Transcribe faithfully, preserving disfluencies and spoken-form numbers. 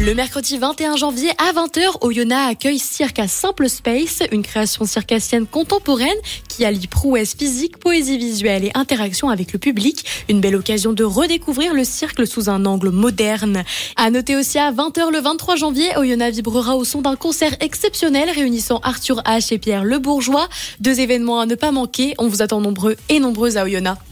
Le mercredi vingt et un janvier à vingt heures, Oyonnax accueille Cirque à Simple Space, une création circassienne contemporaine qui allie prouesse physique, poésie visuelle et interaction avec le public. Une belle occasion de redécouvrir le cirque sous un angle moderne. À noter aussi à vingt heures le vingt-trois janvier, Oyonnax vibrera au son d'un concert exceptionnel réunissant Arthur H et Pierre Le Bourgeois. Deux événements à ne pas manquer. On vous attend nombreux et nombreuses à Oyonnax.